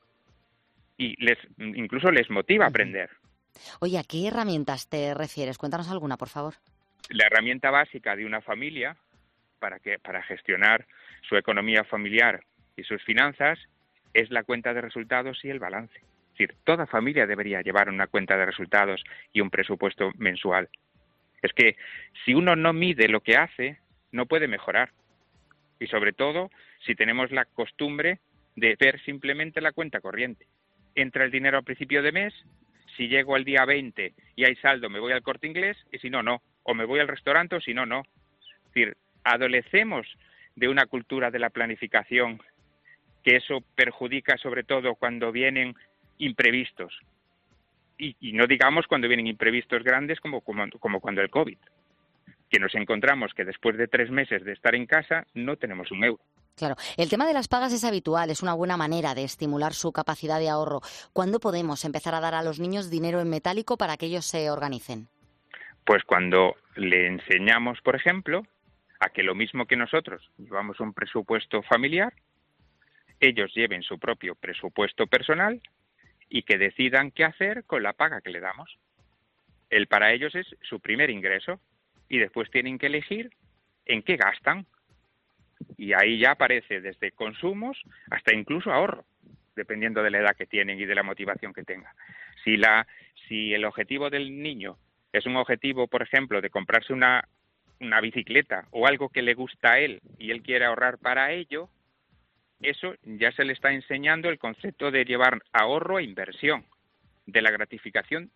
y incluso les motiva a aprender. Oye, ¿a qué herramientas te refieres? Cuéntanos alguna, por favor. La herramienta básica de una familia para gestionar su economía familiar y sus finanzas es la cuenta de resultados y el balance. Es decir, toda familia debería llevar una cuenta de resultados y un presupuesto mensual. Es que si uno no mide lo que hace, no puede mejorar. Y sobre todo, si tenemos la costumbre de ver simplemente la cuenta corriente. Entra el dinero al principio de mes, si llego al día 20 y hay saldo, me voy al Corte Inglés, y si no, no. O me voy al restaurante, o si no, no. Es decir, adolecemos de una cultura de la planificación, que eso perjudica sobre todo cuando vienen imprevistos. Y no digamos cuando vienen imprevistos grandes como cuando el COVID, que nos encontramos que después de 3 meses de estar en casa no tenemos un euro. Claro, el tema de las pagas es habitual, es una buena manera de estimular su capacidad de ahorro. ¿Cuándo podemos empezar a dar a los niños dinero en metálico para que ellos se organicen? Pues cuando le enseñamos, por ejemplo, a que lo mismo que nosotros llevamos un presupuesto familiar, ellos lleven su propio presupuesto personal y que decidan qué hacer con la paga que le damos. Para ellos es su primer ingreso y después tienen que elegir en qué gastan. Y ahí ya aparece desde consumos hasta incluso ahorro, dependiendo de la edad que tienen y de la motivación que tenga. Si el objetivo del niño es un objetivo, por ejemplo, de comprarse una bicicleta o algo que le gusta a él y él quiere ahorrar para ello, eso ya se le está enseñando el concepto de llevar ahorro e inversión, de la gratificación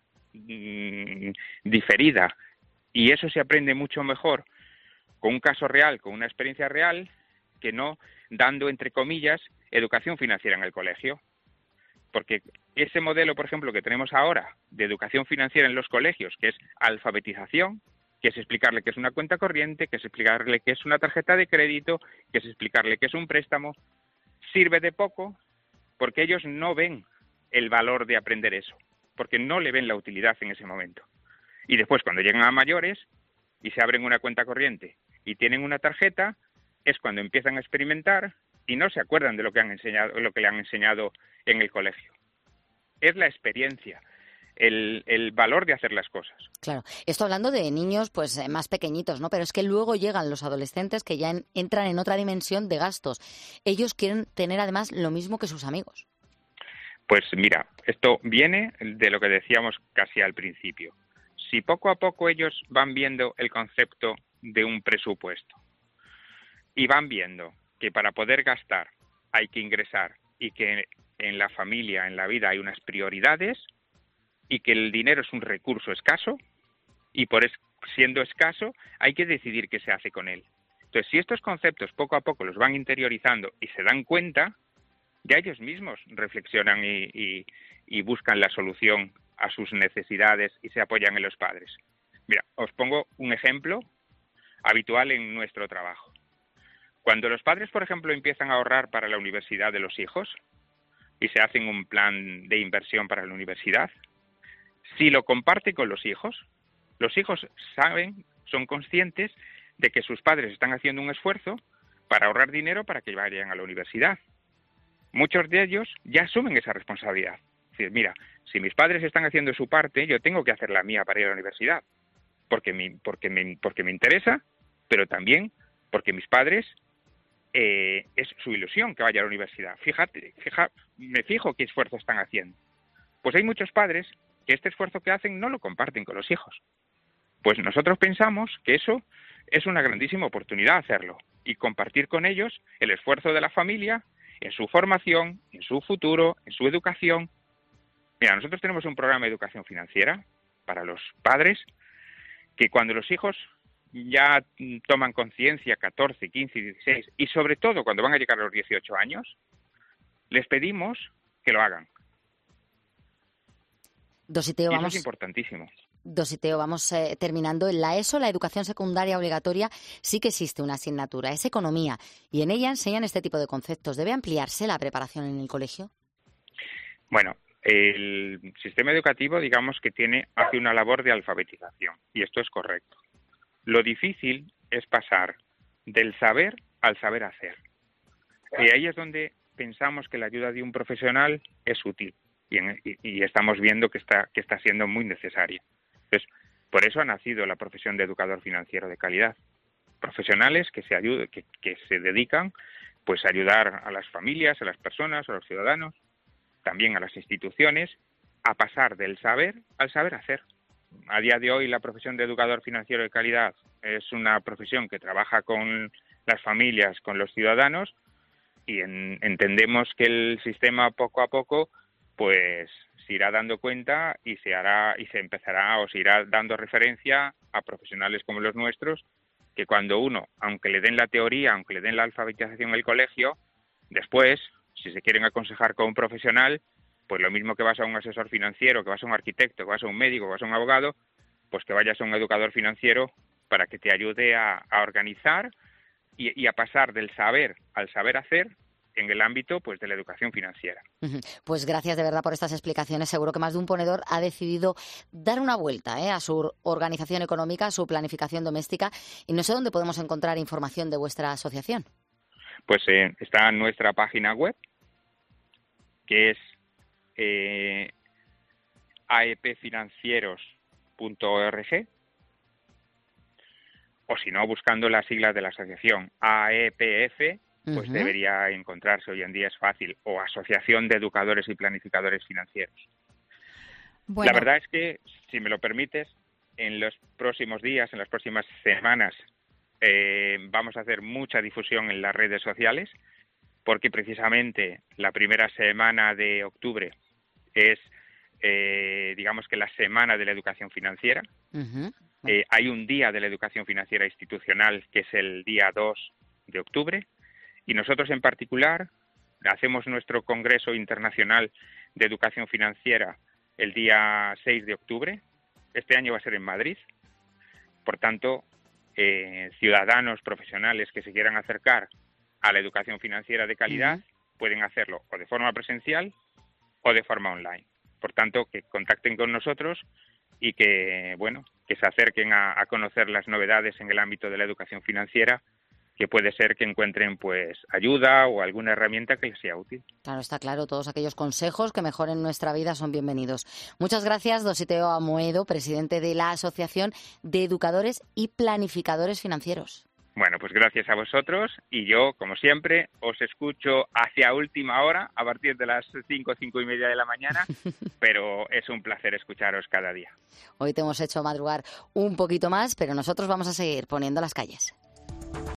diferida. Y eso se aprende mucho mejor con un caso real, con una experiencia real, que no dando, entre comillas, educación financiera en el colegio. Porque ese modelo, por ejemplo, que tenemos ahora de educación financiera en los colegios, que es alfabetización, que es explicarle qué es una cuenta corriente, que es explicarle qué es una tarjeta de crédito, que es explicarle qué es un préstamo, sirve de poco porque ellos no ven el valor de aprender eso, porque no le ven la utilidad en ese momento. Y después, cuando llegan a mayores y se abren una cuenta corriente y tienen una tarjeta, es cuando empiezan a experimentar y no se acuerdan de lo que le han enseñado en el colegio. Es la experiencia, el valor de hacer las cosas. Claro, esto hablando de niños pues más pequeñitos, ¿no? Pero es que luego llegan los adolescentes que ya entran en otra dimensión de gastos. Ellos quieren tener además lo mismo que sus amigos. Pues mira, esto viene de lo que decíamos casi al principio. Si poco a poco ellos van viendo el concepto de un presupuesto y van viendo que para poder gastar hay que ingresar y que en la familia, en la vida hay unas prioridades y que el dinero es un recurso escaso y siendo escaso hay que decidir qué se hace con él. Entonces, si estos conceptos poco a poco los van interiorizando y se dan cuenta, ya ellos mismos reflexionan y buscan la solución a sus necesidades y se apoyan en los padres. Mira, os pongo un ejemplo habitual en nuestro trabajo. Cuando los padres, por ejemplo, empiezan a ahorrar para la universidad de los hijos y se hacen un plan de inversión para la universidad, si lo comparten con los hijos saben, son conscientes de que sus padres están haciendo un esfuerzo para ahorrar dinero para que vayan a la universidad. Muchos de ellos ya asumen esa responsabilidad. Es decir, mira, si mis padres están haciendo su parte, yo tengo que hacer la mía para ir a la universidad, porque me interesa, pero también porque mis padres es su ilusión que vaya a la universidad. Me fijo qué esfuerzo están haciendo. Pues hay muchos padres que este esfuerzo que hacen no lo comparten con los hijos. Pues nosotros pensamos que eso es una grandísima oportunidad hacerlo y compartir con ellos el esfuerzo de la familia en su formación, en su futuro, en su educación. Mira, nosotros tenemos un programa de educación financiera para los padres que cuando los hijos ya toman conciencia, 14, 15, 16, y sobre todo cuando van a llegar a los 18 años, les pedimos que lo hagan. Dositeo, y eso vamos, es importantísimo. Dositeo, vamos terminando. En la ESO, la educación secundaria obligatoria, sí que existe una asignatura, es economía, y en ella enseñan este tipo de conceptos. ¿Debe ampliarse la preparación en el colegio? Bueno, el sistema educativo, digamos que hace una labor de alfabetización, y esto es correcto. Lo difícil es pasar del saber al saber hacer. Y ahí es donde pensamos que la ayuda de un profesional es útil, y estamos viendo que está siendo muy necesaria. Entonces, por eso ha nacido la profesión de educador financiero de calidad. Profesionales que se dedican pues a ayudar a las familias, a las personas, a los ciudadanos, también a las instituciones, a pasar del saber al saber hacer. A día de hoy la profesión de educador financiero de calidad es una profesión que trabaja con las familias, con los ciudadanos, y entendemos que el sistema poco a poco pues se irá dando cuenta y se irá dando referencia a profesionales como los nuestros, que cuando uno, aunque le den la teoría, aunque le den la alfabetización en el colegio, después, si se quieren aconsejar con un profesional, pues lo mismo que vas a un asesor financiero, que vas a un arquitecto, que vas a un médico, que vas a un abogado, pues que vayas a un educador financiero para que te ayude a organizar y a pasar del saber al saber hacer en el ámbito pues de la educación financiera. Pues gracias de verdad por estas explicaciones. Seguro que más de un ponedor ha decidido dar una vuelta a su organización económica, a su planificación doméstica, y no sé dónde podemos encontrar información de vuestra asociación. Pues está en nuestra página web, que es aepfinancieros.org, o si no, buscando las siglas de la asociación, AEPF, pues debería encontrarse, hoy en día es fácil, o Asociación de Educadores y Planificadores Financieros. Bueno. La verdad es que, si me lo permites, en los próximos días, en las próximas semanas, vamos a hacer mucha difusión en las redes sociales, porque precisamente la primera semana de octubre es, digamos que la semana de la educación financiera. Hay un día de la educación financiera institucional, que es el día 2 de octubre, y nosotros en particular hacemos nuestro Congreso Internacional de Educación Financiera el día 6 de octubre. Este año va a ser en Madrid. Por tanto, ciudadanos profesionales que se quieran acercar a la educación financiera de calidad pueden hacerlo o de forma presencial o de forma online. Por tanto, que contacten con nosotros y que se acerquen a conocer las novedades en el ámbito de la educación financiera, que puede ser que encuentren pues ayuda o alguna herramienta que les sea útil. Claro, está claro, todos aquellos consejos que mejoren nuestra vida son bienvenidos. Muchas gracias, Dositeo Amoedo, presidente de la Asociación de Educadores y Planificadores Financieros. Bueno, pues gracias a vosotros, y yo, como siempre, os escucho hacia última hora, a partir de las 5:30 de la mañana, pero es un placer escucharos cada día. Hoy te hemos hecho madrugar un poquito más, pero nosotros vamos a seguir poniendo las calles.